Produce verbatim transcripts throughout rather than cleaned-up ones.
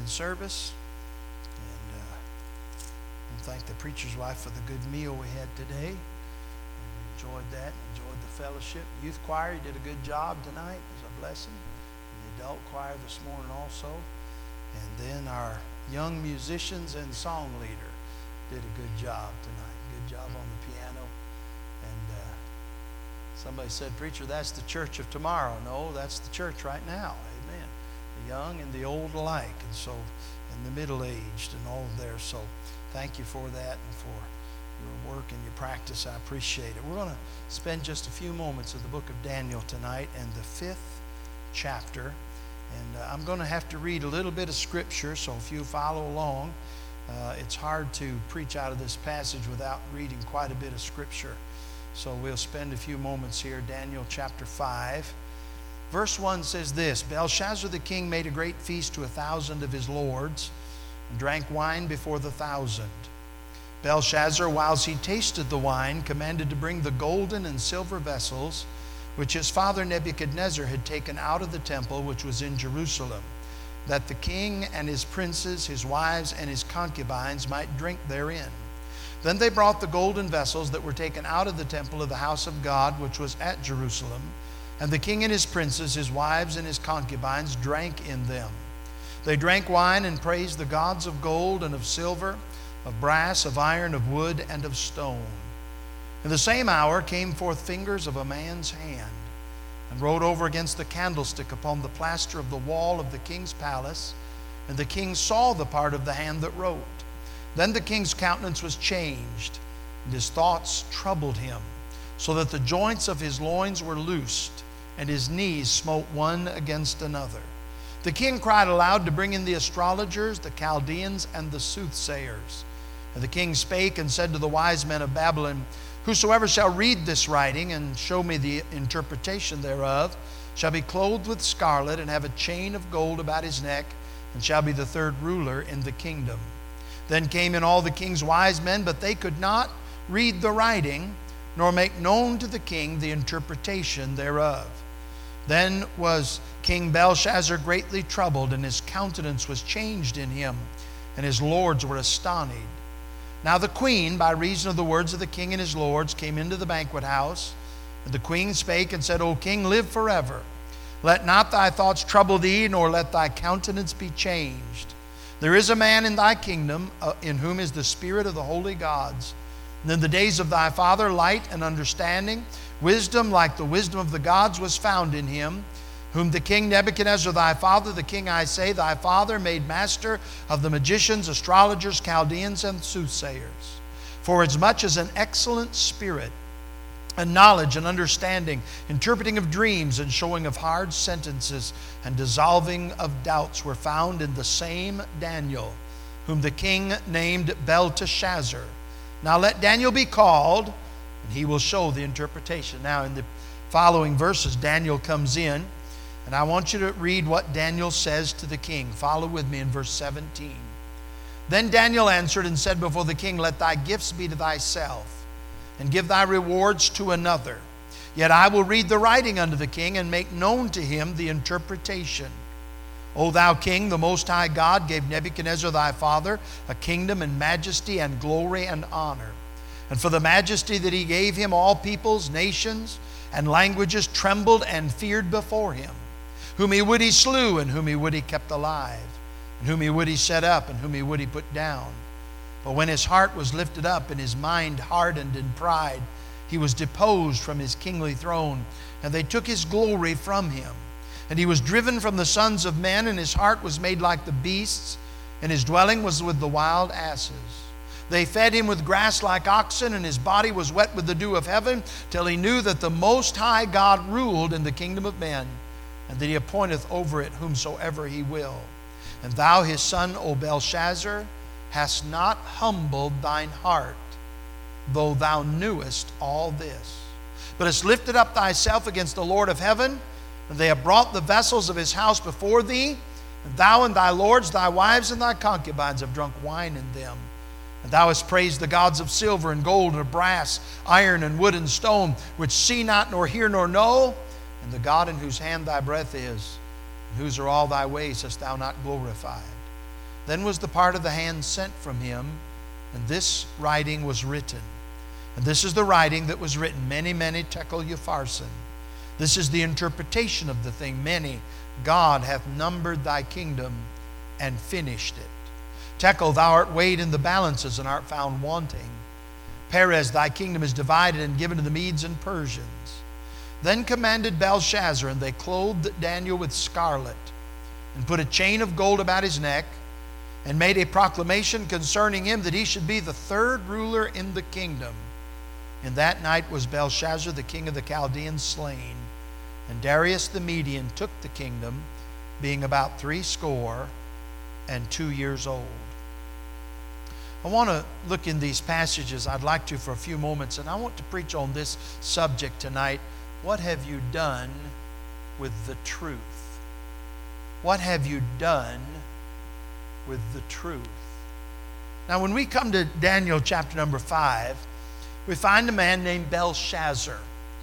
in service. And uh, we thank the preacher's wife for the good meal we had today. And we enjoyed that, enjoyed the fellowship. Youth choir, you did a good job tonight. It was a blessing. And the adult choir this morning also. And then our young musicians and song leader did a good job tonight. Good job on the piano. And uh, somebody said, preacher, that's the church of tomorrow. No, that's the church right now. Amen. The young and the old alike. And so, and the middle-aged and all there. So thank you for that and for your work and your practice. I appreciate it. We're going to spend just a few moments of the book of Daniel tonight and the fifth chapter. And uh, I'm going to have to read a little bit of scripture, so if you follow along, uh, it's hard to preach out of this passage without reading quite a bit of scripture. So we'll spend a few moments here. Daniel chapter five. Verse one says this, Belshazzar the king made a great feast to a thousand of his lords, and drank wine before the thousand. Belshazzar, whilst he tasted the wine, commanded to bring the golden and silver vessels which his father Nebuchadnezzar had taken out of the temple which was in Jerusalem, that the king and his princes, his wives, and his concubines might drink therein. Then they brought the golden vessels that were taken out of the temple of the house of God, which was at Jerusalem, and the king and his princes, his wives, and his concubines drank in them. They drank wine and praised the gods of gold and of silver, of brass, of iron, of wood, and of stone. In the same hour came forth fingers of a man's hand, and wrote over against the candlestick upon the plaster of the wall of the king's palace. And the king saw the part of the hand that wrote. Then the king's countenance was changed, and his thoughts troubled him, so that the joints of his loins were loosed, and his knees smote one against another. The king cried aloud to bring in the astrologers, the Chaldeans, and the soothsayers. And the king spake and said to the wise men of Babylon, Whosoever shall read this writing and show me the interpretation thereof shall be clothed with scarlet and have a chain of gold about his neck, and shall be the third ruler in the kingdom. Then came in all the king's wise men, but they could not read the writing, nor make known to the king the interpretation thereof. Then was King Belshazzar greatly troubled, and his countenance was changed in him, and his lords were astonished. Now the queen, by reason of the words of the king and his lords, came into the banquet house. And the queen spake and said, O king, live forever. Let not thy thoughts trouble thee, nor let thy countenance be changed. There is a man in thy kingdom, uh, in whom is the spirit of the holy gods. And in the days of thy father, light and understanding, wisdom like the wisdom of the gods was found in him, whom the king Nebuchadnezzar thy father, the king I say, thy father, made master of the magicians, astrologers, Chaldeans, and soothsayers. For as much as an excellent spirit, and knowledge and understanding, interpreting of dreams, and showing of hard sentences, and dissolving of doubts were found in the same Daniel, whom the king named Belteshazzar. Now let Daniel be called, and he will show the interpretation. Now in the following verses, Daniel comes in, and I want you to read what Daniel says to the king. Follow with me in verse seventeen. Then Daniel answered and said before the king, Let thy gifts be to thyself, and give thy rewards to another. Yet I will read the writing unto the king, and make known to him the interpretation. O thou king, the most high God gave Nebuchadnezzar thy father a kingdom and majesty and glory and honor. And for the majesty that he gave him, all peoples, nations, and languages trembled and feared before him. Whom he would he slew, and whom he would he kept alive, and whom he would he set up, and whom he would he put down. But when his heart was lifted up, and his mind hardened in pride, he was deposed from his kingly throne, and they took his glory from him. And he was driven from the sons of men, and his heart was made like the beasts, and his dwelling was with the wild asses. They fed him with grass like oxen, and his body was wet with the dew of heaven, till he knew that the Most High God ruled in the kingdom of men, and that he appointeth over it whomsoever he will. And thou, his son, O Belshazzar, hast not humbled thine heart, though thou knewest all this, but hast lifted up thyself against the Lord of heaven, and they have brought the vessels of his house before thee, and thou and thy lords, thy wives, and thy concubines have drunk wine in them. And thou hast praised the gods of silver and gold and of brass, iron and wood and stone, which see not, nor hear, nor know, and the God in whose hand thy breath is, and whose are all thy ways, hast thou not glorified. Then was the part of the hand sent from him, and this writing was written. And this is the writing that was written, Mene, Mene, Tekel, Upharsin. This is the interpretation of the thing. Mene, God hath numbered thy kingdom and finished it. Tekel, thou art weighed in the balances and art found wanting. Peres, thy kingdom is divided and given to the Medes and Persians. Then commanded Belshazzar, and they clothed Daniel with scarlet, and put a chain of gold about his neck, and made a proclamation concerning him that he should be the third ruler in the kingdom. In that night was Belshazzar, the king of the Chaldeans, slain, and Darius the Median took the kingdom, being about threescore and two years old. I want to look in these passages. I'd like to for a few moments, and I want to preach on this subject tonight. What have you done with the truth? What have you done with the truth? Now, when we come to Daniel chapter number five, we find a man named Belshazzar.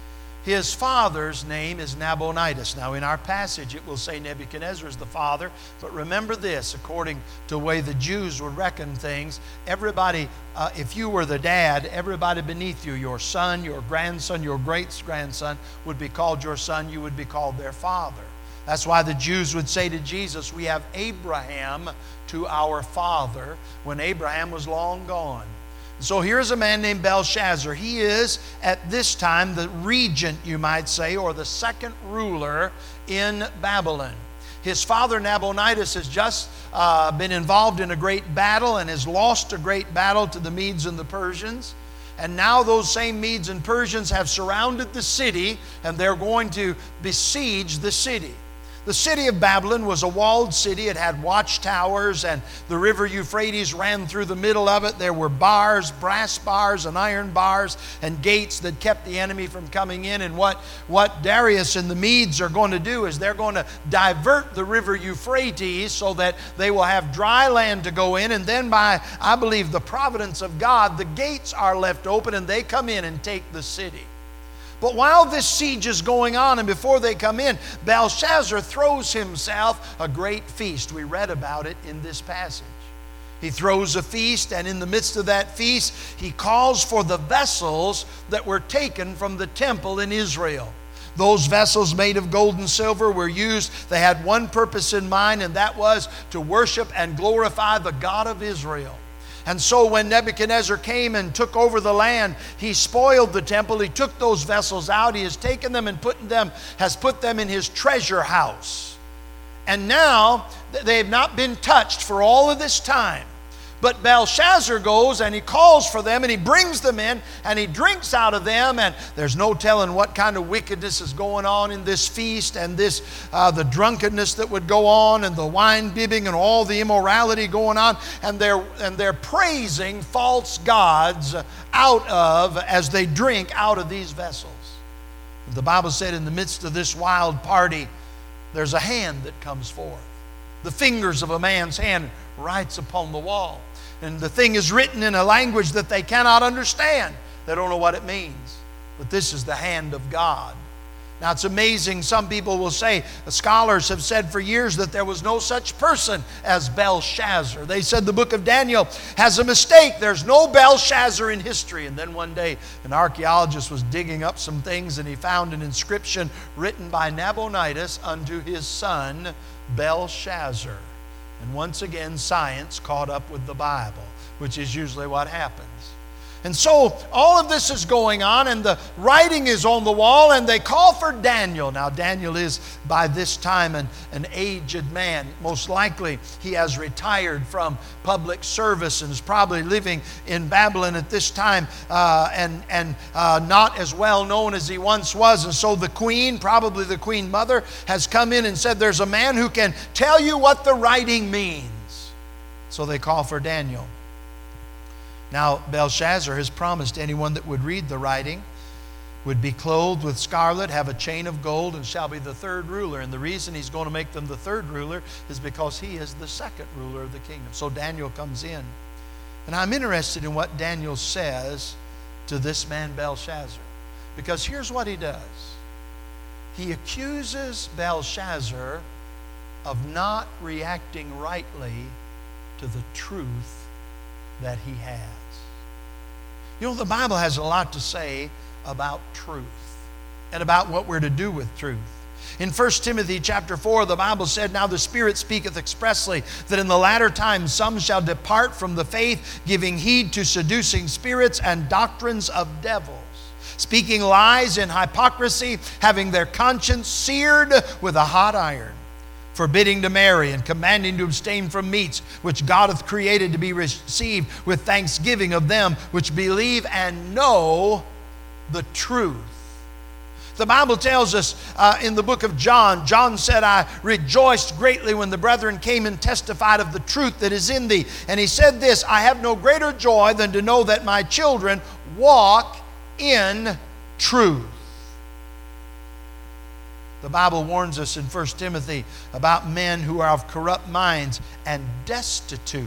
His father's name is Nabonidus. Now, in our passage, it will say Nebuchadnezzar is the father. But remember this, according to the way the Jews would reckon things, everybody, uh, if you were the dad, everybody beneath you, your son, your grandson, your great-grandson, would be called your son. You would be called their father. That's why the Jews would say to Jesus, we have Abraham to our father, when Abraham was long gone. So here's a man named Belshazzar. He is, at this time, the regent, you might say, or the second ruler in Babylon. His father, Nabonidus, has just uh, been involved in a great battle and has lost a great battle to the Medes and the Persians. And now those same Medes and Persians have surrounded the city, and they're going to besiege the city. The city of Babylon was a walled city. It had watchtowers, and the river Euphrates ran through the middle of it. There were bars, brass bars and iron bars and gates that kept the enemy from coming in. And what, what Darius and the Medes are going to do is they're going to divert the river Euphrates so that they will have dry land to go in. And then by, I believe, the providence of God, the gates are left open and they come in and take the city. But while this siege is going on and before they come in, Belshazzar throws himself a great feast. We read about it in this passage. He throws a feast, and in the midst of that feast, he calls for the vessels that were taken from the temple in Israel. Those vessels made of gold and silver were used. They had one purpose in mind, and that was to worship and glorify the God of Israel. And so when Nebuchadnezzar came and took over the land, he spoiled the temple. He took those vessels out. He has taken them and put them, has put them in his treasure house. And now they have not been touched for all of this time. But Belshazzar goes and he calls for them and he brings them in and he drinks out of them, and there's no telling what kind of wickedness is going on in this feast, and this uh, the drunkenness that would go on and the wine bibbing and all the immorality going on, and they're and they're praising false gods out of as they drink out of these vessels. The Bible said in the midst of this wild party, there's a hand that comes forth. The fingers of a man's hand writes upon the wall. And the thing is written in a language that they cannot understand. They don't know what it means. But this is the hand of God. Now it's amazing. Some people will say, the scholars have said for years that there was no such person as Belshazzar. They said the book of Daniel has a mistake. There's no Belshazzar in history. And then one day an archaeologist was digging up some things and he found an inscription written by Nabonidus unto his son Belshazzar. And once again, science caught up with the Bible, which is usually what happens. And so all of this is going on, and the writing is on the wall, and they call for Daniel. Now Daniel is by this time an, an aged man. Most likely he has retired from public service and is probably living in Babylon at this time uh, and, and uh, not as well known as he once was. And so the queen, probably the queen mother, has come in and said, there's a man who can tell you what the writing means. So they call for Daniel. Now, Belshazzar has promised anyone that would read the writing would be clothed with scarlet, have a chain of gold, and shall be the third ruler. And the reason he's going to make them the third ruler is because he is the second ruler of the kingdom. So Daniel comes in. And I'm interested in what Daniel says to this man Belshazzar. Because here's what he does. He accuses Belshazzar of not reacting rightly to the truth that he has. You know, the Bible has a lot to say about truth and about what we're to do with truth. In First Timothy chapter four, the Bible said, "Now the Spirit speaketh expressly that in the latter times some shall depart from the faith, giving heed to seducing spirits and doctrines of devils, speaking lies in hypocrisy, having their conscience seared with a hot iron, forbidding to marry, and commanding to abstain from meats which God hath created to be received with thanksgiving of them which believe and know the truth." The Bible tells us uh, in the book of John, John said, "I rejoiced greatly when the brethren came and testified of the truth that is in thee." And he said this, "I have no greater joy than to know that my children walk in truth." The Bible warns us in First Timothy about men who are of corrupt minds and destitute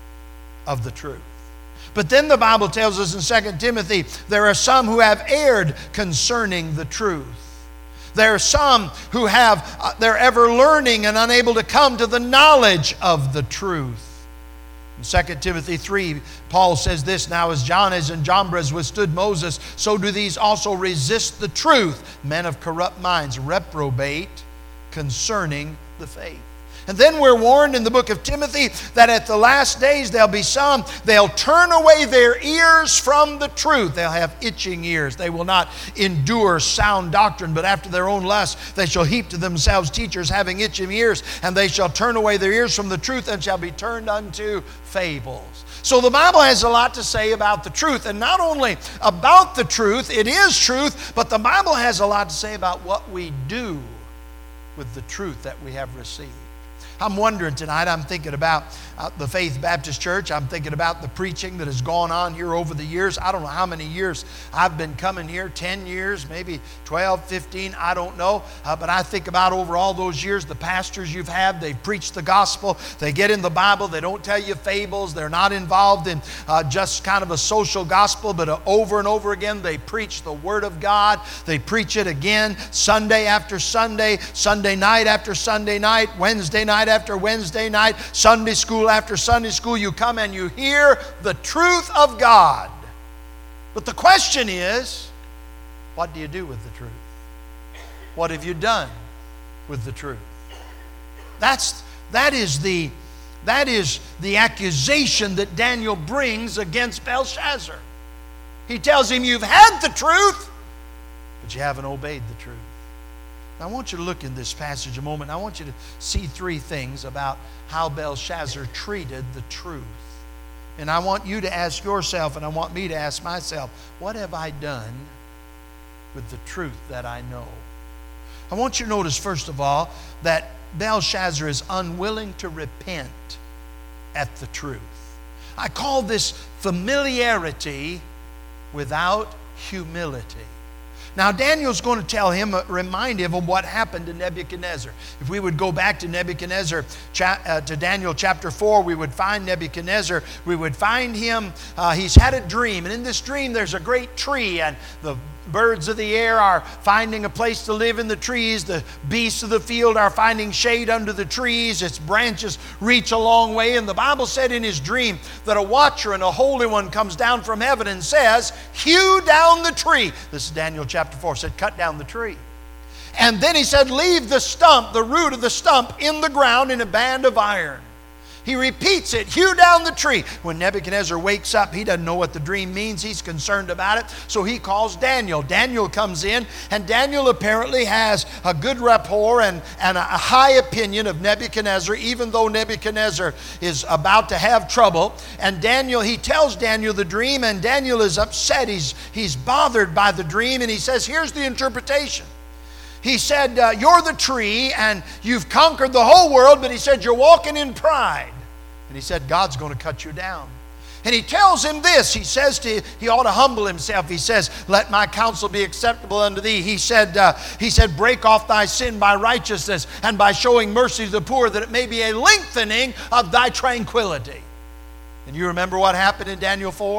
of the truth. But then the Bible tells us in Second Timothy, there are some who have erred concerning the truth. There are some who have, uh, they're ever learning and unable to come to the knowledge of the truth. In Second Timothy three, Paul says this, "Now as Jannes and Jambres withstood Moses, so do these also resist the truth. Men of corrupt minds reprobate concerning the faith." And then we're warned in the book of Timothy that at the last days there'll be some, they'll turn away their ears from the truth. They'll have itching ears. They will not endure sound doctrine, but after their own lust they shall heap to themselves teachers having itching ears, and they shall turn away their ears from the truth and shall be turned unto fables. So the Bible has a lot to say about the truth, and not only about the truth, it is truth, but the Bible has a lot to say about what we do with the truth that we have received. I'm wondering tonight, I'm thinking about uh, the Faith Baptist Church. I'm thinking about the preaching that has gone on here over the years. I don't know how many years I've been coming here, ten years, maybe twelve, fifteen, I don't know. Uh, but I think about over all those years, the pastors you've had, they've preached the gospel. They get in the Bible. They don't tell you fables. They're not involved in uh, just kind of a social gospel, but uh, over and over again, they preach the Word of God. They preach it again Sunday after Sunday, Sunday night after Sunday night, Wednesday night after Wednesday night, Sunday school after Sunday school. You come and you hear the truth of God. But the question is, what do you do with the truth? What have you done with the truth? That's, that is the, that is the accusation that Daniel brings against Belshazzar. He tells him, you've had the truth, but you haven't obeyed the truth. I want you to look in this passage a moment. I want you to see three things about how Belshazzar treated the truth. And I want you to ask yourself, and I want me to ask myself, what have I done with the truth that I know? I want you to notice, first of all, that Belshazzar is unwilling to repent at the truth. I call this familiarity without humility. Now, Daniel's going to tell him, remind him of what happened to Nebuchadnezzar. If we would go back to Nebuchadnezzar, uh, to Daniel chapter four, we would find Nebuchadnezzar. We would find him, uh, he's had a dream. And in this dream, there's a great tree, and the birds of the air are finding a place to live in the trees. The beasts of the field are finding shade under the trees. Its branches reach a long way. And the Bible said in his dream that a watcher and a holy one comes down from heaven and says, hew down the tree. This is Daniel chapter four, said, cut down the tree. And then he said, leave the stump, the root of the stump, in the ground in a band of iron. He repeats it, hew down the tree. When Nebuchadnezzar wakes up, he doesn't know what the dream means. He's concerned about it. So he calls Daniel. Daniel comes in, and Daniel apparently has a good rapport and, and a high opinion of Nebuchadnezzar, even though Nebuchadnezzar is about to have trouble. And Daniel, he tells Daniel the dream, and Daniel is upset. He's, he's bothered by the dream, and he says, here's the interpretation. He said, uh, you're the tree, and you've conquered the whole world, but he said, you're walking in pride. And he said, God's going to cut you down. And he tells him this. He says to, he ought to humble himself. He says, let my counsel be acceptable unto thee. He said, uh, he said, break off thy sin by righteousness and by showing mercy to the poor, that it may be a lengthening of thy tranquility. And you remember what happened in Daniel four?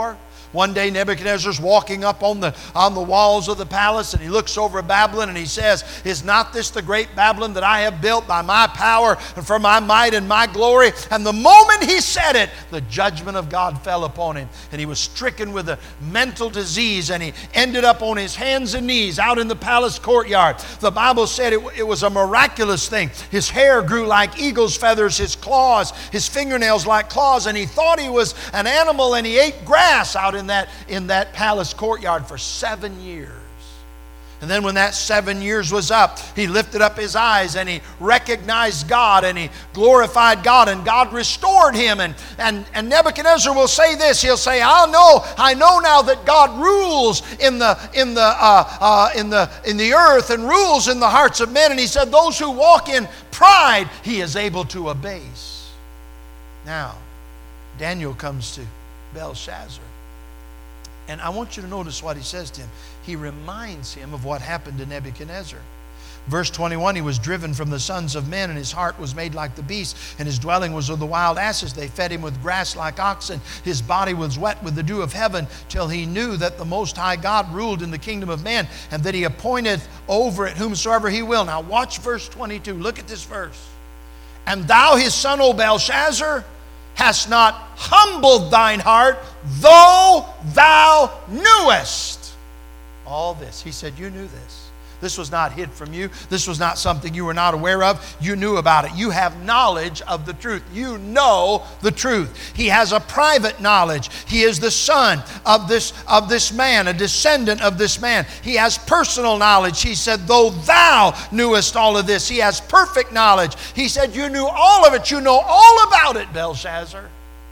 One day Nebuchadnezzar's walking up on the, on the walls of the palace, and he looks over Babylon and he says, "Is not this the great Babylon that I have built by my power and for my might and my glory?" And the moment he said it, the judgment of God fell upon him, and he was stricken with a mental disease, and he ended up on his hands and knees out in the palace courtyard. The Bible said it, it was a miraculous thing. His hair grew like eagle's feathers, his claws, his fingernails like claws, and he thought he was an animal, and he ate grass out in that, in that palace courtyard for seven years. And then when that seven years was up, he lifted up his eyes and he recognized God and he glorified God, and God restored him. And, and, and Nebuchadnezzar will say this. He'll say, I know, I know now that God rules in the, in, the, uh, uh, in, the, in the earth and rules in the hearts of men. And he said, those who walk in pride, he is able to abase. Now, Daniel comes to Belshazzar. And I want you to notice what he says to him. He reminds him of what happened to Nebuchadnezzar. Verse twenty-one, he was driven from the sons of men, and his heart was made like the beasts, and his dwelling was of the wild asses. They fed him with grass like oxen. His body was wet with the dew of heaven, till he knew that the Most High God ruled in the kingdom of man, and that he appointeth over it whomsoever he will. Now watch verse twenty-two. Look at this verse. And thou, his son, O Belshazzar, hast not humbled thine heart, though thou knewest all this. He said, you knew this. This was not hid from you. This was not something you were not aware of. You knew about it. You have knowledge of the truth. You know the truth. He has a private knowledge. He is the son of this, of this man, a descendant of this man. He has personal knowledge. He said, though thou knewest all of this. He has perfect knowledge. He said, you knew all of it. You know all about it, Belshazzar.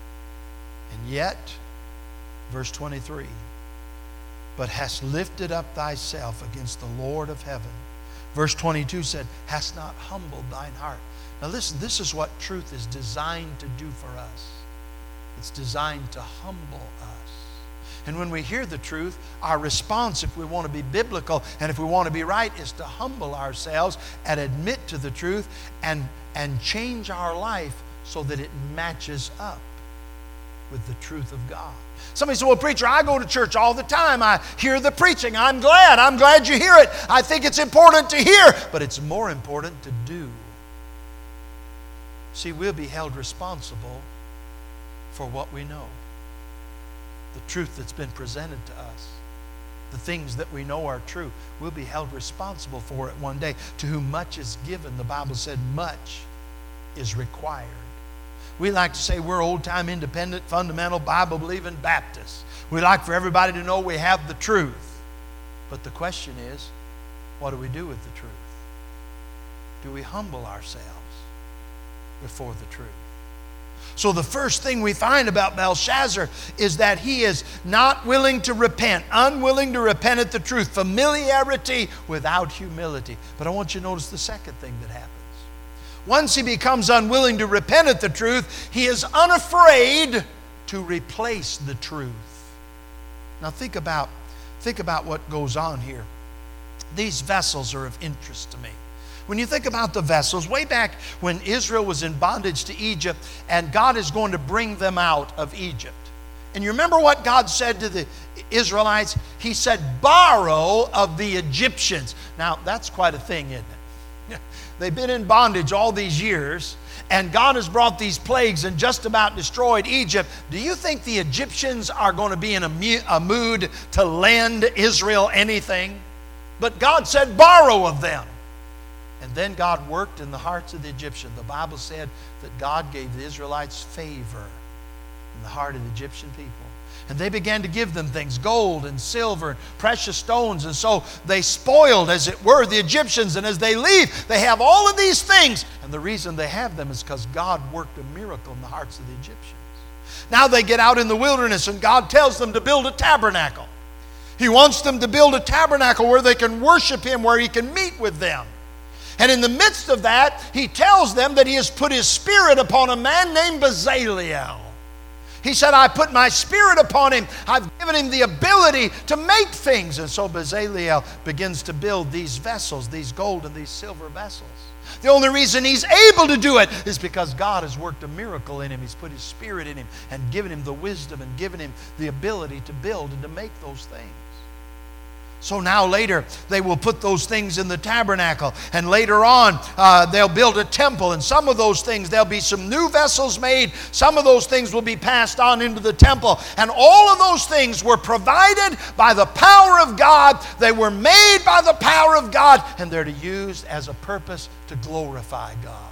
And yet, verse twenty-three, but hast lifted up thyself against the Lord of heaven. Verse twenty-two said, hast not humbled thine heart. Now listen, this is what truth is designed to do for us. It's designed to humble us. And when we hear the truth, our response, if we want to be biblical and if we want to be right, is to humble ourselves and admit to the truth and, and change our life so that it matches up with the truth of God. Somebody said, well, preacher, I go to church all the time. I hear the preaching. I'm glad. I'm glad you hear it. I think it's important to hear, but it's more important to do. See, we'll be held responsible for what we know. The truth that's been presented to us. The things that we know are true. We'll be held responsible for it one day. To whom much is given, the Bible said much is required. We like to say we're old-time independent, fundamental, Bible-believing Baptists. We like for everybody to know we have the truth. But the question is, what do we do with the truth? Do we humble ourselves before the truth? So the first thing we find about Belshazzar is that he is not willing to repent, unwilling to repent at the truth, familiarity without humility. But I want you to notice the second thing that happens. Once he becomes unwilling to repent at the truth, he is unafraid to replace the truth. Now think about, think about what goes on here. These vessels are of interest to me. When you think about the vessels, way back when Israel was in bondage to Egypt, and God is going to bring them out of Egypt. And you remember what God said to the Israelites? He said, borrow of the Egyptians. Now, that's quite a thing, isn't it? They've been in bondage all these years, and God has brought these plagues and just about destroyed Egypt. Do you think the Egyptians are going to be in a, mu- a mood to lend Israel anything? But God said, borrow of them. And then God worked in the hearts of the Egyptians. The Bible said that God gave the Israelites favor in the heart of the Egyptian people. And they began to give them things, gold and silver and precious stones. And so they spoiled, as it were, the Egyptians. And as they leave, they have all of these things. And the reason they have them is because God worked a miracle in the hearts of the Egyptians. Now they get out in the wilderness, and God tells them to build a tabernacle. He wants them to build a tabernacle where they can worship Him, where He can meet with them. And in the midst of that, He tells them that He has put His Spirit upon a man named Bezaleel. He said, I put my Spirit upon him. I've given him the ability to make things. And so Bezaleel begins to build these vessels, these gold and these silver vessels. The only reason he's able to do it is because God has worked a miracle in him. He's put his Spirit in him and given him the wisdom and given him the ability to build and to make those things. So now later they will put those things in the tabernacle, and later on uh, they'll build a temple, and some of those things, there'll be some new vessels made. Some of those things will be passed on into the temple, and all of those things were provided by the power of God. They were made by the power of God, and they're to use as a purpose to glorify God.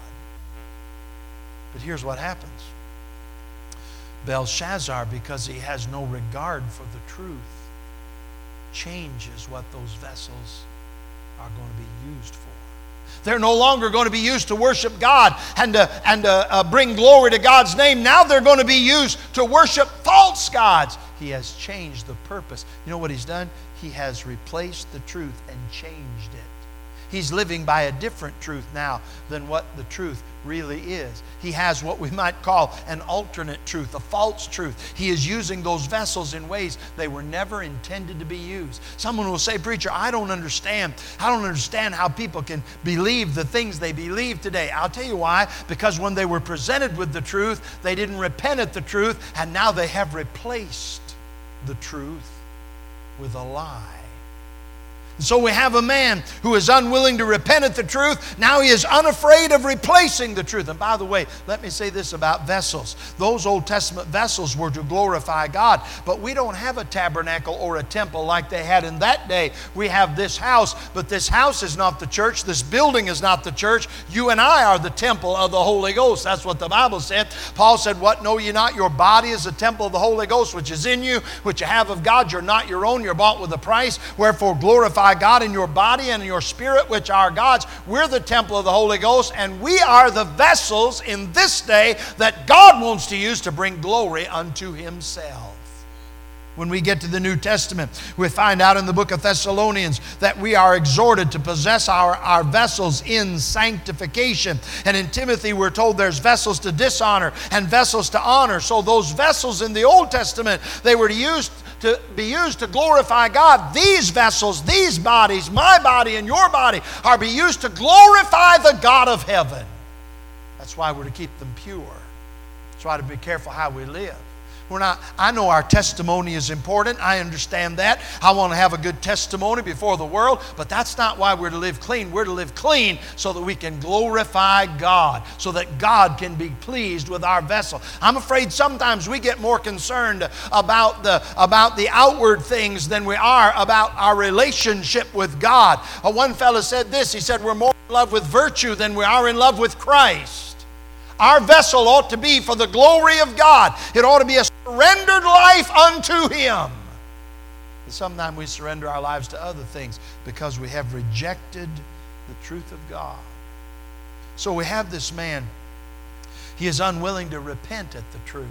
But here's what happens. Belshazzar, because he has no regard for the truth, changes what those vessels are going to be used for. They're no longer going to be used to worship God and to, and to uh, bring glory to God's name. Now they're going to be used to worship false gods. He has changed the purpose. You know what he's done? He has replaced the truth and changed it. He's living by a different truth now than what the truth really is. He has what we might call an alternate truth, a false truth. He is using those vessels in ways they were never intended to be used. Someone will say, "Preacher, I don't understand. I don't understand how people can believe the things they believe today." I'll tell you why. Because when they were presented with the truth, they didn't repent at the truth, and now they have replaced the truth with a lie. So we have a man who is unwilling to repent at the truth. Now he is unafraid of replacing the truth. And by the way, let me say this about vessels. Those Old Testament vessels were to glorify God. But we don't have a tabernacle or a temple like they had in that day. We have this house, but this house is not the church. This building is not the church. You and I are the temple of the Holy Ghost. That's what the Bible said. Paul said, "What, know ye not? Your body is a temple of the Holy Ghost, which is in you, which you have of God. You're not your own. You're bought with a price. Wherefore glorify God in your body and in your spirit, which are God's." We're the temple of the Holy Ghost, and we are the vessels in this day that God wants to use to bring glory unto Himself. When we get to the New Testament, we find out in the book of Thessalonians that we are exhorted to possess our, our vessels in sanctification. And in Timothy, we're told there's vessels to dishonor and vessels to honor. So those vessels in the Old Testament, they were used to be used to glorify God. These vessels, these bodies, my body and your body, are to be used to glorify the God of heaven. That's why we're to keep them pure. That's why to be careful how we live. We're not, I know our testimony is important. I understand that. I want to have a good testimony before the world, but that's not why we're to live clean. We're to live clean so that we can glorify God, so that God can be pleased with our vessel. I'm afraid sometimes we get more concerned about the, about the outward things than we are about our relationship with God. Uh, one fellow said this. He said, "We're more in love with virtue than we are in love with Christ." Our vessel ought to be for the glory of God. It ought to be a surrendered life unto Him. But sometimes we surrender our lives to other things because we have rejected the truth of God. So we have this man. He is unwilling to repent at the truth.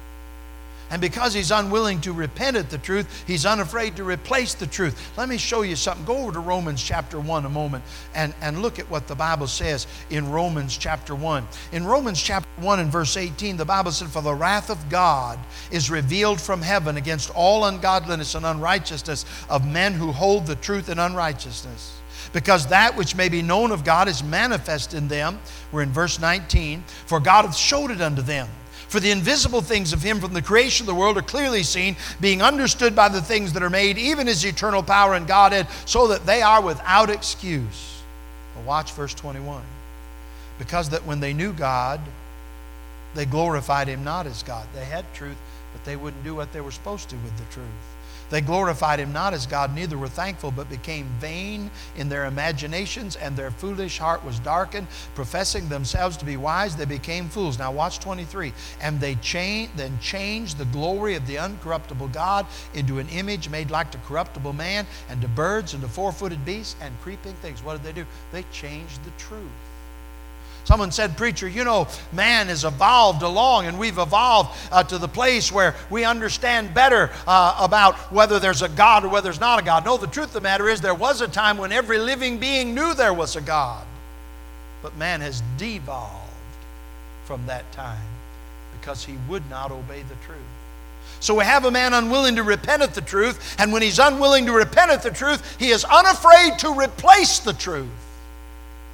And because he's unwilling to repent at the truth, he's unafraid to replace the truth. Let me show you something. Go over to Romans chapter one a moment and, and look at what the Bible says in Romans chapter one. In Romans chapter one and verse eighteen, the Bible said, "For the wrath of God is revealed from heaven against all ungodliness and unrighteousness of men who hold the truth in unrighteousness. Because that which may be known of God is manifest in them." We're in verse nineteen. "For God hath showed it unto them. For the invisible things of Him from the creation of the world are clearly seen, being understood by the things that are made, even His eternal power and Godhead, so that they are without excuse." Well, watch verse twenty-one. "Because that when they knew God, they glorified Him not as God." They had truth, but they wouldn't do what they were supposed to with the truth. "They glorified Him not as God, neither were thankful, but became vain in their imaginations, and their foolish heart was darkened. Professing themselves to be wise, they became fools." Now watch twenty-three. "And they cha- then changed the glory of the uncorruptible God into an image made like to corruptible man, and to birds, and to four-footed beasts, and creeping things." What did they do? They changed the truth. Someone said, "Preacher, you know, man has evolved along, and we've evolved uh, to the place where we understand better uh, about whether there's a God or whether there's not a God." No, the truth of the matter is there was a time when every living being knew there was a God. But man has devolved from that time because he would not obey the truth. So we have a man unwilling to repent at the truth, and when he's unwilling to repent at the truth, he is unafraid to replace the truth. But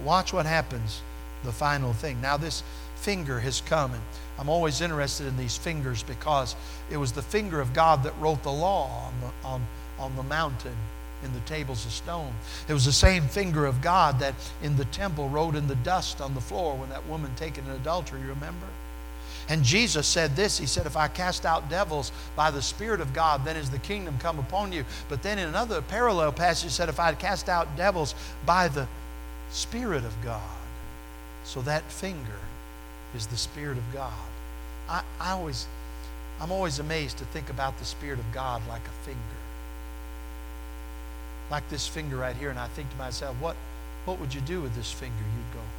But watch what happens, the final thing. Now this finger has come, and I'm always interested in these fingers because it was the finger of God that wrote the law on the, on, on the mountain in the tables of stone. It was the same finger of God that in the temple wrote in the dust on the floor when that woman taken in adultery, you remember? And Jesus said this, he said, if I cast out devils by the Spirit of God, then is the kingdom come upon you. But then in another parallel passage, he said, if I cast out devils by the Spirit of God. So that finger is the Spirit of God. I, I always, I'm always amazed to think about the Spirit of God like a finger. Like this finger right here, and I think to myself, what, what would you do with this finger? You'd go,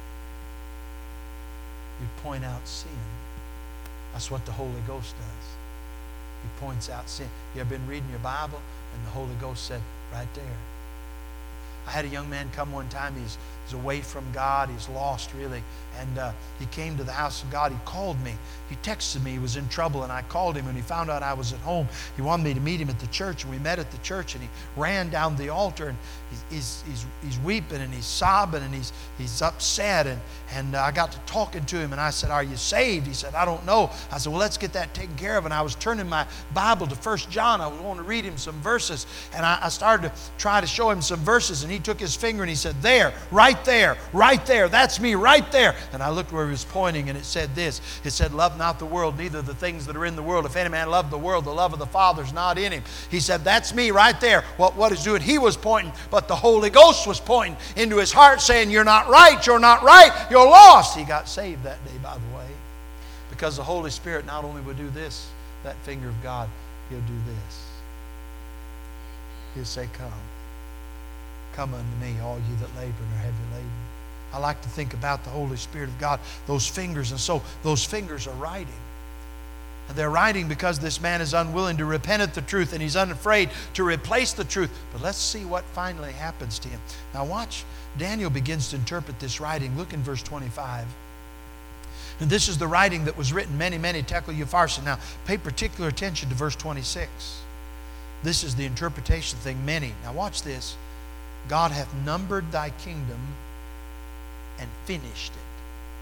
you'd point out sin. That's what the Holy Ghost does. He points out sin. You ever been reading your Bible, and the Holy Ghost said, right there. I had a young man come one time. He's, he's away from God. He's lost, really. And uh, he came to the house of God. He called me. He texted me. He was in trouble, and I called him. And he found out I was at home. He wanted me to meet him at the church, and we met at the church. And he ran down the altar, and he's he's he's, he's weeping, and he's sobbing, and he's he's upset. And and uh, I got to talking to him, and I said, "Are you saved?" He said, "I don't know." I said, "Well, let's get that taken care of." And I was turning my Bible to First John. I was going to read him some verses, and I, I started to try to show him some verses. And he took his finger and he said, "There, right there, right there. That's me, right there." And I looked where he was pointing, and it said this. It said, "Love not the world, neither the things that are in the world. If any man love the world, the love of the Father is not in him." He said, "That's me right there." What what he's doing? He was pointing, but the Holy Ghost was pointing into his heart, saying, "You're not right. You're not right. You're lost." He got saved that day, by the way, because the Holy Spirit not only would do this, that finger of God, he'll do this. He'll say, "Come. Come unto me, all you that labor and are heavy laden." I like to think about the Holy Spirit of God, those fingers. And so those fingers are writing. And they're writing because this man is unwilling to repent of the truth, and he's unafraid to replace the truth. But let's see what finally happens to him. Now watch, Daniel begins to interpret this writing. Look in verse twenty-five. And this is the writing that was written, many, many tekel upharsin. Now pay particular attention to verse twenty-six. This is the interpretation thing, many. Now watch this. God hath numbered thy kingdom and finished it.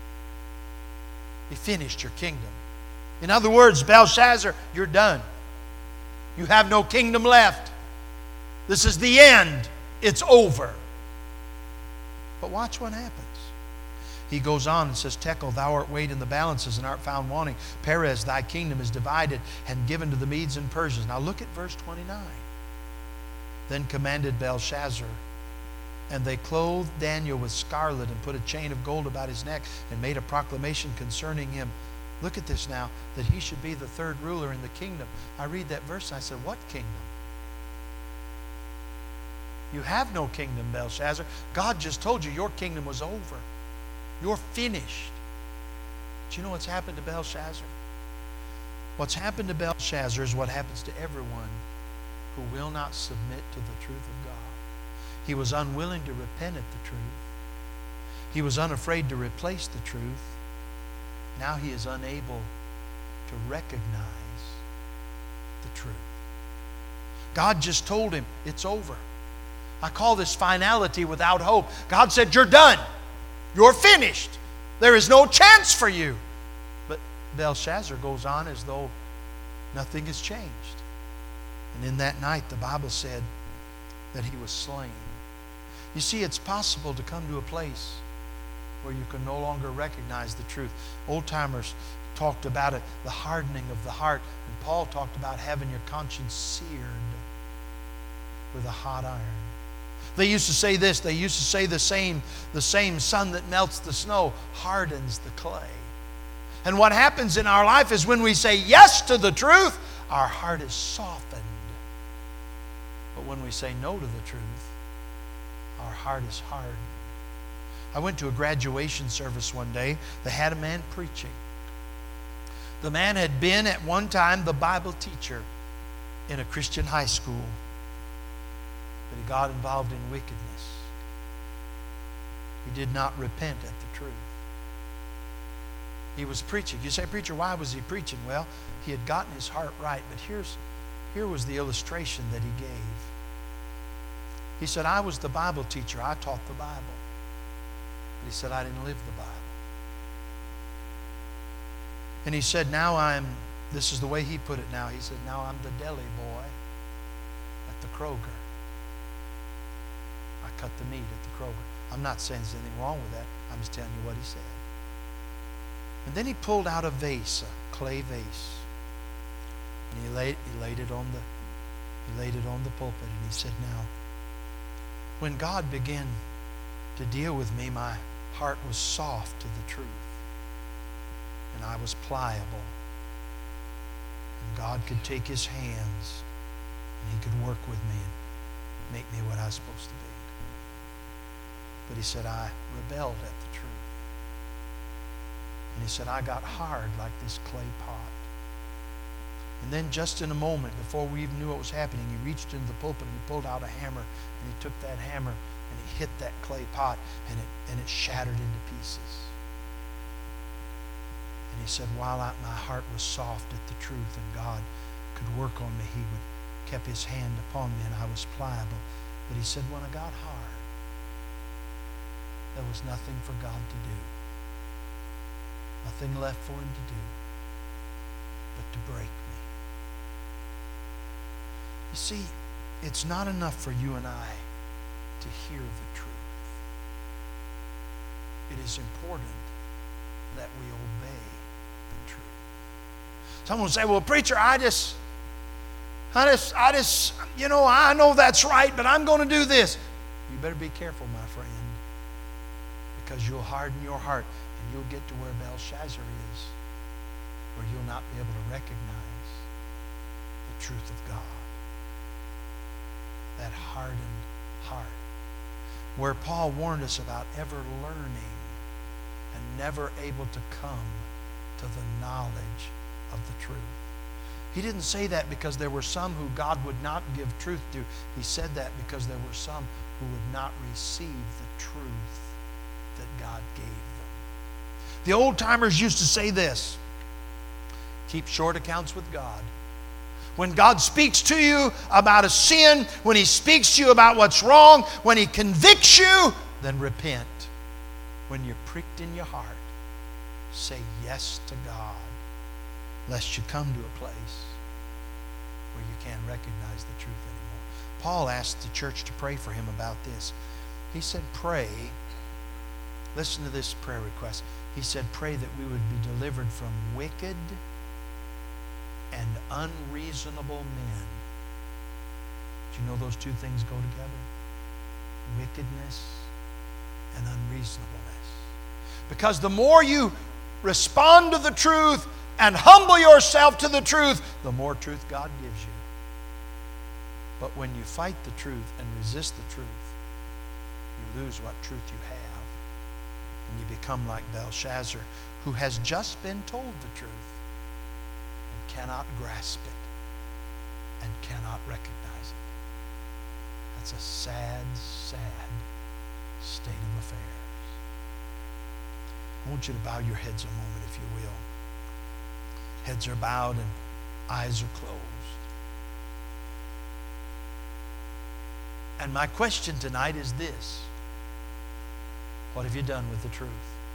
He finished your kingdom. In other words, Belshazzar, you're done. You have no kingdom left. This is the end. It's over. But watch what happens. He goes on and says, "Tekel, thou art weighed in the balances and art found wanting. Perez, thy kingdom is divided and given to the Medes and Persians." Now look at verse twenty-nine. Then commanded Belshazzar, and they clothed Daniel with scarlet and put a chain of gold about his neck and made a proclamation concerning him. Look at this now, that he should be the third ruler in the kingdom. I read that verse and I said, what kingdom? You have no kingdom, Belshazzar. God just told you your kingdom was over. You're finished. Do you know what's happened to Belshazzar? What's happened to Belshazzar is what happens to everyone who will not submit to the truth of God. He was unwilling to repent at the truth. He was unafraid to replace the truth. Now he is unable to recognize the truth. God just told him, it's over. I call this finality without hope. God said, you're done. You're finished. There is no chance for you. But Belshazzar goes on as though nothing has changed. And in that night, the Bible said that he was slain. You see, it's possible to come to a place where you can no longer recognize the truth. Old-timers talked about it, the hardening of the heart. And Paul talked about having your conscience seared with a hot iron. They used to say this. They used to say the same, the same sun that melts the snow hardens the clay. And what happens in our life is when we say yes to the truth, our heart is softened. But when we say no to the truth, our heart is hardened. I went to a graduation service one day. They had a man preaching. The man had been at one time the Bible teacher in a Christian high school. But he got involved in wickedness. He did not repent at the truth. He was preaching. You say, preacher, why was he preaching? Well, he had gotten his heart right. But here's, here was the illustration that he gave. He said, I was the Bible teacher. I taught the Bible. he said, I didn't live the Bible. And he said, now I'm, this is the way he put it now. He said, now I'm the deli boy at the Kroger. I cut the meat at the Kroger. I'm not saying there's anything wrong with that. I'm just telling you what he said. And then he pulled out a vase, a clay vase. And he laid, he laid it on the he laid it on the pulpit, and he said, now, when God began to deal with me, my heart was soft to the truth. And I was pliable. And God could take his hands and he could work with me and make me what I was supposed to be. But he said, I rebelled at the truth. And he said, I got hard like this clay pot. And then just in a moment, before we even knew what was happening, he reached into the pulpit and he pulled out a hammer, and he took that hammer and he hit that clay pot, and it, and it shattered into pieces. And he said, while I, my heart was soft at the truth and God could work on me, he would kept his hand upon me and I was pliable. But he said, when I got hard, there was nothing for God to do. Nothing left for him to do but to break me. You see, it's not enough for you and I to hear the truth. It is important that we obey the truth. Someone will say, well, preacher, I just, I just, I just, you know, I know that's right, but I'm going to do this. You better be careful, my friend, because you'll harden your heart and you'll get to where Belshazzar is, where you'll not be able to recognize the truth of God. That hardened heart, where Paul warned us about ever learning and never able to come to the knowledge of the truth. He didn't say that because there were some who God would not give truth to. He said that because there were some who would not receive the truth that God gave them. The old-timers used to say this: keep short accounts with God. When God speaks to you about a sin, when he speaks to you about what's wrong, when he convicts you, then repent. When you're pricked in your heart, say yes to God, lest you come to a place where you can't recognize the truth anymore. Paul asked the church to pray for him about this. He said, pray. Listen to this prayer request. He said, pray that we would be delivered from wicked and unreasonable men. Do you know those two things go together? Wickedness and unreasonableness. Because the more you respond to the truth and humble yourself to the truth, the more truth God gives you. But when you fight the truth and resist the truth, you lose what truth you have. And you become like Belshazzar, who has just been told the truth, cannot grasp it and cannot recognize it. That's a sad, sad state of affairs. I want you to bow your heads a moment, if you will. Heads are bowed and eyes are closed. And my question tonight is this: what have you done with the truth?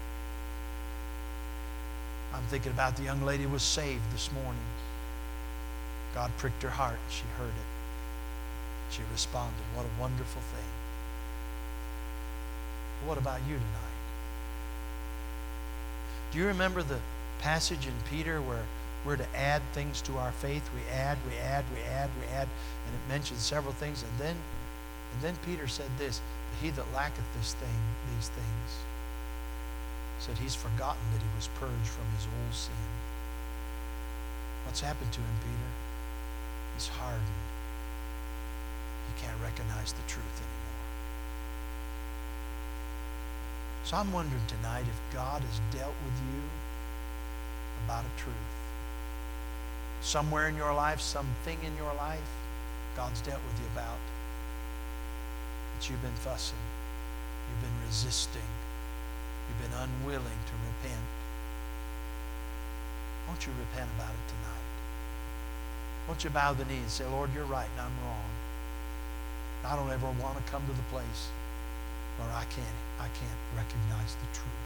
I'm thinking about the young lady who was saved this morning. God pricked her heart. She heard it. She responded. What a wonderful thing. But what about you tonight? Do you remember the passage in Peter where we're to add things to our faith? We add, we add, we add, we add. And it mentions several things. And then, and then Peter said this: he that lacketh this thing, these things, said he's forgotten that he was purged from his old sin. What's happened to him, Peter? He's hardened. He can't recognize the truth anymore. So I'm wondering tonight if God has dealt with you about a truth. Somewhere in your life, something in your life, God's dealt with you about. But you've been fussing. You've been resisting. You've been unwilling to repent. Won't you repent about it tonight? Won't you bow the knee and say, Lord, you're right and I'm wrong. I don't ever want to come to the place or I can't, I can't recognize the truth.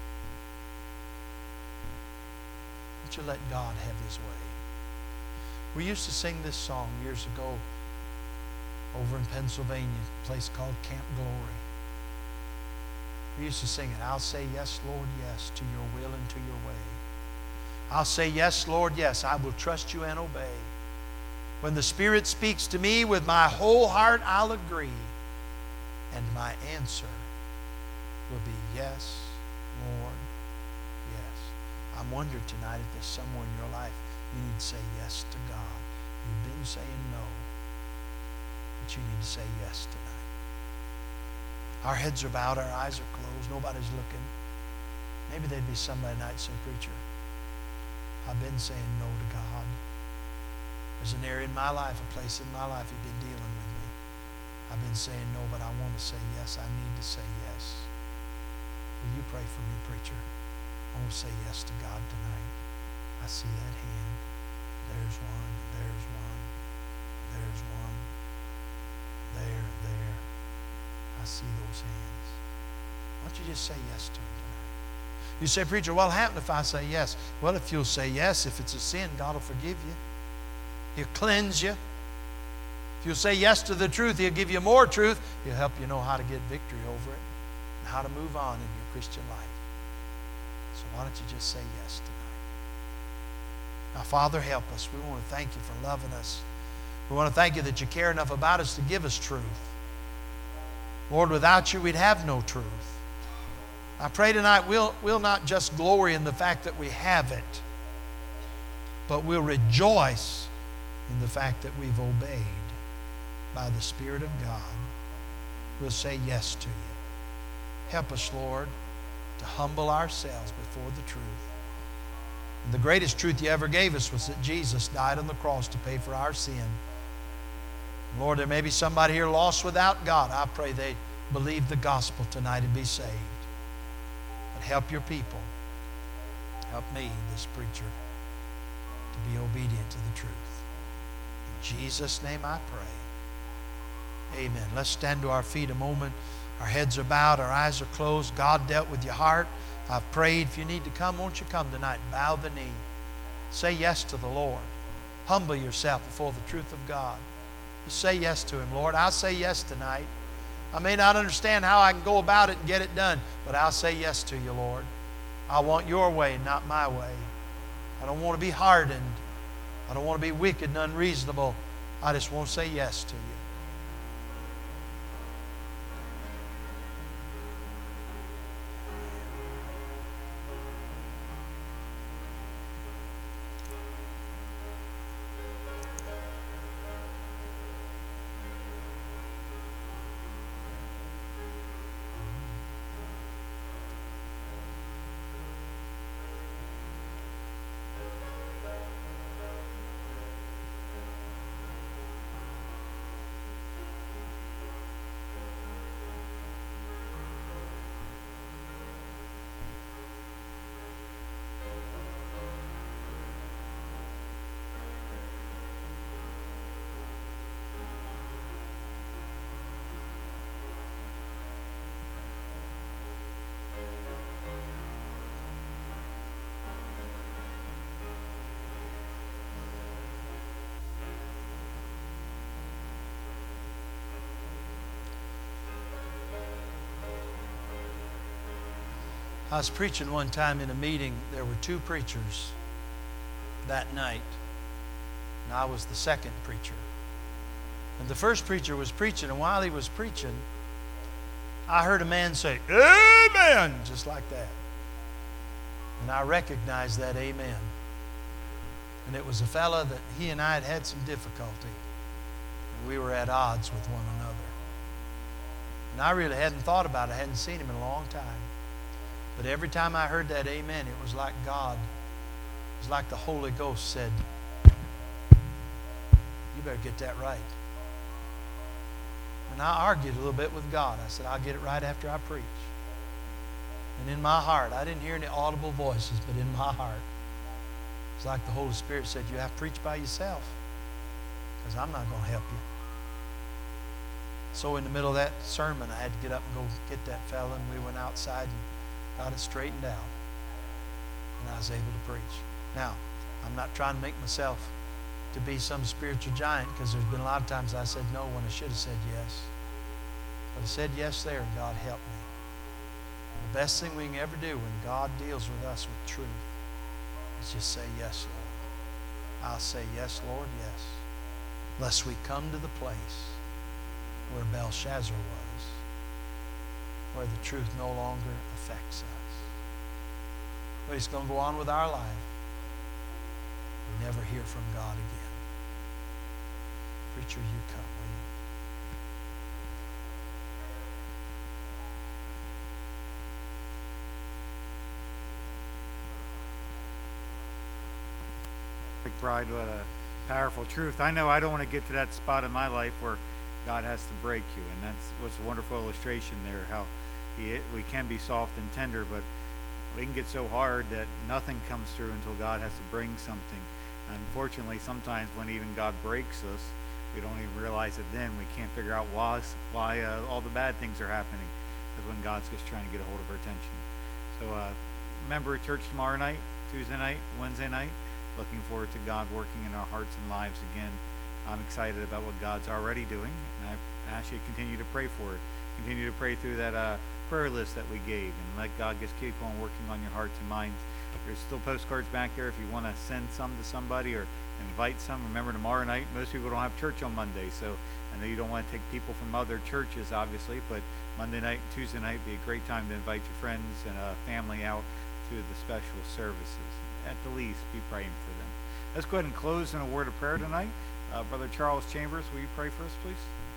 Won't you let God have His way? We used to sing this song years ago over in Pennsylvania, a place called Camp Glory. We used to sing it. I'll say yes, Lord, yes, to your will and to your way. I'll say yes, Lord, yes. I will trust you and obey. When the Spirit speaks to me with my whole heart, I'll agree. And my answer will be yes, Lord, yes. I'm wondering tonight if there's somewhere in your life you need to say yes to God. You've been saying no, but you need to say yes tonight. Our heads are bowed, our eyes are closed, nobody's looking. Maybe there'd be somebody tonight say, preacher, I've been saying no to God. There's an area in my life, a place in my life He's been dealing with me. I've been saying no, but I want to say yes. I need to say yes. Will you pray for me, preacher? I want to say yes to God tonight. I see that hand. There's one, there's one, there's one, there, there. I see those hands. Why don't you just say yes to Him tonight? You say, preacher, what'll happen if I say yes? Well, if you'll say yes, if it's a sin, God will forgive you. He'll cleanse you. If you'll say yes to the truth, He'll give you more truth. He'll help you know how to get victory over it and how to move on in your Christian life. So why don't you just say yes tonight? Now, Father, help us. We want to thank You for loving us. We want to thank You that You care enough about us to give us truth. Lord, without You, we'd have no truth. I pray tonight we'll, we'll not just glory in the fact that we have it, but we'll rejoice in the fact that we've obeyed by the Spirit of God. We'll say yes to You. Help us, Lord, to humble ourselves before the truth. And the greatest truth You ever gave us was that Jesus died on the cross to pay for our sin. Lord, there may be somebody here lost without God. I pray they believe the gospel tonight and be saved. But help Your people. Help me, this preacher, to be obedient to the truth. In Jesus' name I pray. Amen. Let's stand to our feet a moment. Our heads are bowed, our eyes are closed. God dealt with your heart. I've prayed. If you need to come, won't you come tonight? Bow the knee. Say yes to the Lord. Humble yourself before the truth of God. Just say yes to Him. Lord, I'll say yes tonight. I may not understand how I can go about it and get it done, but I'll say yes to You, Lord. I want Your way, not my way. I don't want to be hardened. I don't want to be wicked and unreasonable. I just want to say yes to You. I was preaching one time in a meeting. There were two preachers that night, and I was the second preacher. And the first preacher was preaching, and while he was preaching, I heard a man say, "Amen," just like that. And I recognized that amen. And it was a fella that he and I had had some difficulty. And we were at odds with one another. And I really hadn't thought about it. I hadn't seen him in a long time. But every time I heard that amen, it was like God, it was like the Holy Ghost said, "You better get that right." And I argued a little bit with God. I said, "I'll get it right after I preach." And in my heart, I didn't hear any audible voices, but in my heart, it's like the Holy Spirit said, "You have to preach by yourself, because I'm not going to help you." So in the middle of that sermon, I had to get up and go get that fella, and we went outside and got it straightened out. And I was able to preach. Now, I'm not trying to make myself to be some spiritual giant, because there's been a lot of times I said no when I should have said yes. But I said yes there, and God helped me. The best thing we can ever do when God deals with us with truth is just say yes, Lord. I'll say yes, Lord, yes. Lest we come to the place where Belshazzar was, where the truth no longer affects us. But it's going to go on with our life. We never hear from God again. Preacher, you come, will you? Bride, what a powerful truth. I know I don't want to get to that spot in my life where God has to break you, and that's what's a wonderful illustration there, how he, we can be soft and tender, but we can get so hard that nothing comes through until God has to bring something. Unfortunately, sometimes when even God breaks us, we don't even realize it then. We can't figure out why, why uh, all the bad things are happening, because when God's just trying to get a hold of our attention. So uh, remember church tomorrow night, Tuesday night, Wednesday night. Looking forward to God working in our hearts and lives again. I'm excited about what God's already doing, and I ask you to continue to pray for it. Continue to pray through that uh, prayer list that we gave, and let God just keep on working on your hearts and minds. There's still postcards back there if you want to send some to somebody or invite some. Remember, tomorrow night, most people don't have church on Monday, so I know you don't want to take people from other churches, obviously, but Monday night, Tuesday night would be a great time to invite your friends and uh, family out to the special services. At the least, be praying for them. Let's go ahead and close in a word of prayer tonight. Uh, Brother Charles Chambers, will you pray for us, please?